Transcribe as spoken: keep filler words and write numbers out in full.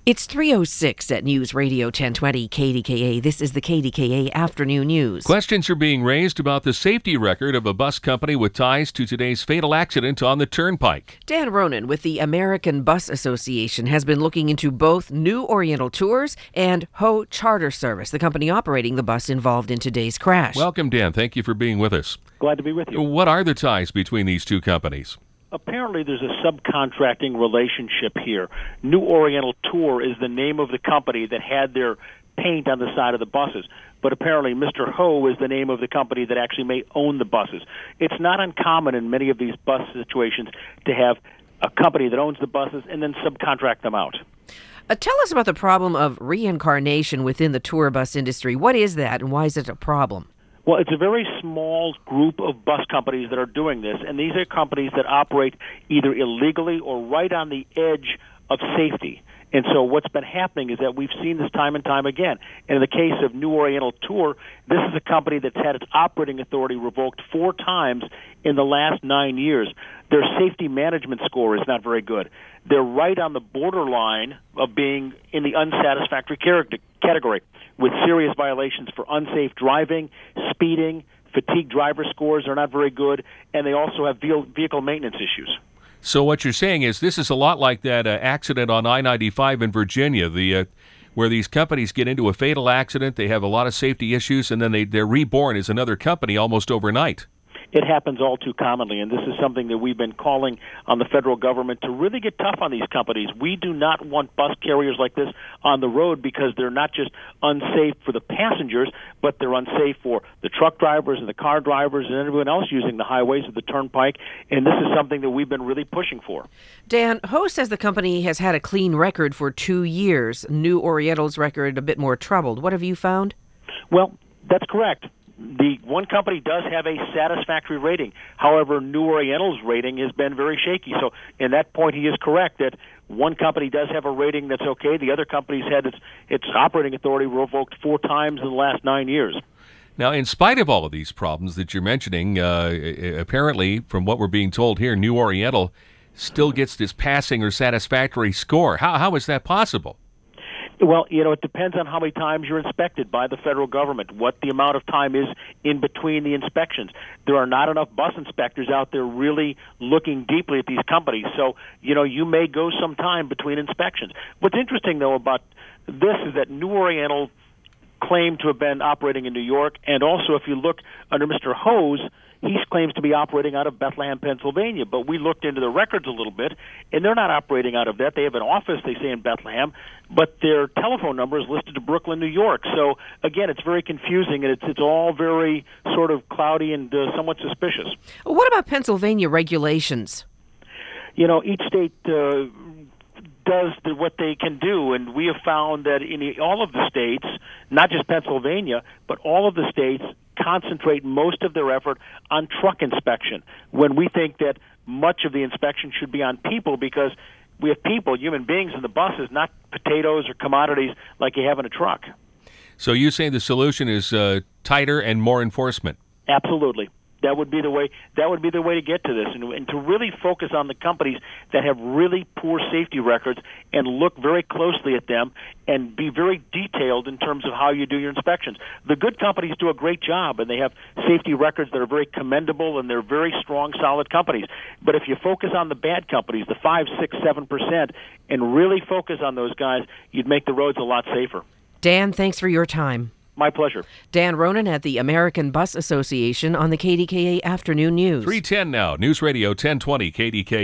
It's three oh six at News Radio ten twenty K D K A. This is the K D K A Afternoon News. Questions are being raised about the safety record of a bus company with ties to today's fatal accident on the Turnpike. Dan Ronan with the American Bus Association has been looking into both New Oriental Tours and Ho Charter Service, the company operating the bus involved in today's crash. Welcome, Dan. Thank you for being with us. Glad to be with you. What are the ties between these two companies? Apparently, there's a subcontracting relationship here. New Oriental Tour is the name of the company that had their paint on the side of the buses. But apparently, Mister Ho is the name of the company that actually may own the buses. It's not uncommon in many of these bus situations to have a company that owns the buses and then subcontract them out. Uh, tell us about the problem of reincarnation within the tour bus industry. What is that, and why is it a problem? Well, it's a very small group of bus companies that are doing this, and these are companies that operate either illegally or right on the edge of safety. And so what's been happening is that we've seen this time and time again. And in the case of New Oriental Tour, this is a company that's had its operating authority revoked four times in the last nine years. Their safety management score is not very good. They're right on the borderline of being in the unsatisfactory category, with serious violations for unsafe driving, speeding, fatigue driver scores are not very good, and they also have vehicle maintenance issues. So what you're saying is this is a lot like that uh, accident on I ninety-five in Virginia, the uh, where these companies get into a fatal accident, they have a lot of safety issues, and then they, they're reborn as another company almost overnight. It happens all too commonly, and this is something that we've been calling on the federal government to really get tough on these companies. We do not want bus carriers like this on the road because they're not just unsafe for the passengers, but they're unsafe for the truck drivers and the car drivers and everyone else using the highways of the Turnpike, and this is something that we've been really pushing for. Dan, Ho says the company has had a clean record for two years. New Oriental's record a bit more troubled. What have you found? Well, that's correct. The one company does have a satisfactory rating. However, New Oriental's rating has been very shaky. So in that point, he is correct that one company does have a rating that's okay. The other company's had its, its operating authority revoked four times in the last nine years. Now, in spite of all of these problems that you're mentioning, uh, apparently, from what we're being told here, New Oriental still gets this passing or satisfactory score. How How is that possible? Well, you know, it depends on how many times you're inspected by the federal government, what the amount of time is in between the inspections. There are not enough bus inspectors out there really looking deeply at these companies. So, you know, you may go some time between inspections. What's interesting, though, about this is that New Oriental claimed to have been operating in New York, and also if you look under Mister Ho's, he claims to be operating out of Bethlehem, Pennsylvania. But we looked into the records a little bit, and they're not operating out of that. They have an office, they say, in Bethlehem, but their telephone number is listed to Brooklyn, New York. So, again, it's very confusing, and it's, it's all very sort of cloudy and uh, somewhat suspicious. What about Pennsylvania regulations? You know, each state uh, does the, what they can do, and we have found that in the, all of the states, not just Pennsylvania, but all of the states concentrate most of their effort on truck inspection, when we think that much of the inspection should be on people, because we have people, human beings in the buses, not potatoes or commodities like you have in a truck. So you say the solution is uh, tighter and more enforcement? Absolutely. That would be the way. That would be the way to get to this, and, and to really focus on the companies that have really poor safety records and look very closely at them and be very detailed in terms of how you do your inspections. The good companies do a great job, and they have safety records that are very commendable, and they're very strong, solid companies. But if you focus on the bad companies, the five, six, seven percent, and really focus on those guys, you'd make the roads a lot safer. Dan, thanks for your time. My pleasure. Dan Ronan at the American Bus Association on the K D K A Afternoon News. three ten now, News Radio ten twenty K D K A.